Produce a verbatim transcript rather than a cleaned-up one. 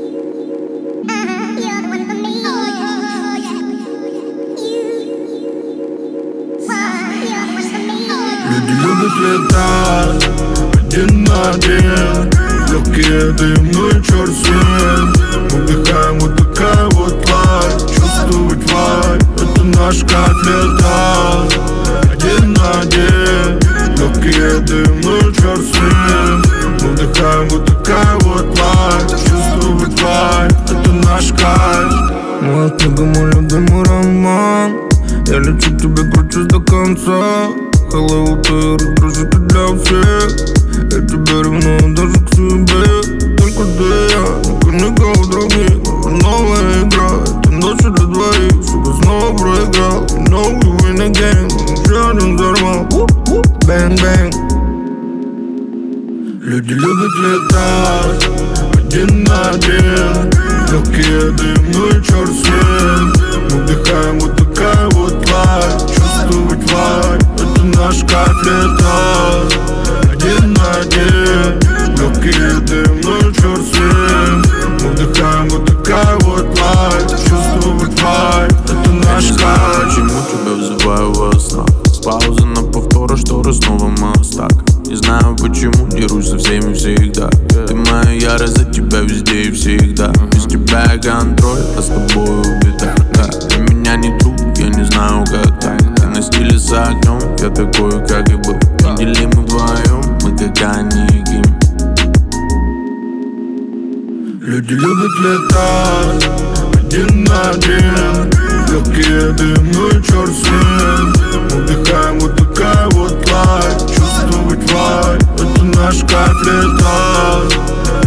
Люди любят летать один на один, легкие дымы, черт свет. Мы вдыхаем вот такая вот лайф, чувствовать вайб, это наш кайф. Летать один на один, легкие дымы, черт свет. Мы вдыхаем вот такая вот лайф, чувствовать вайб, это наш кайф. Моя книга, мой любимый роман, я лечу тебе, кручусь до конца. Hello, ты разбросишь для всех. Я тебя ревную даже к себе. Только ты и я, никто никого других. Новая игра, это ночь для двоих. Чтобы снова проиграл, you know you win again. Еще один взорвал, bang bang. Люди любят летать один на один, легкие дымы, черт свет. Мы вдыхаем вот такая вот лайф, чувствовать вайб, это наш кайф. Летать один на один, легкие дымы, черт свет. Мы вдыхаем вот такая вот лайф, чувствовать вайб, это наш кайф. Почему тебя вызываю во снах? С паузы на повторы, шторы снова мостак. Не знаю почему, дерусь со всеми всегда. Ты моя ярость, за тебя везде и всегда. Без тебя я контроль, а с тобой беда. Для меня не труд, я не знаю как так. Ты на стиле с огнем, я такой как и был. Неделимы вдвоем, мы как они и Ким. Люди любят летать один на один, легкие дымы, черт свет. Мы вдыхаем вот такая вот лайф, чувствовать вайб, это наш кайф. Летать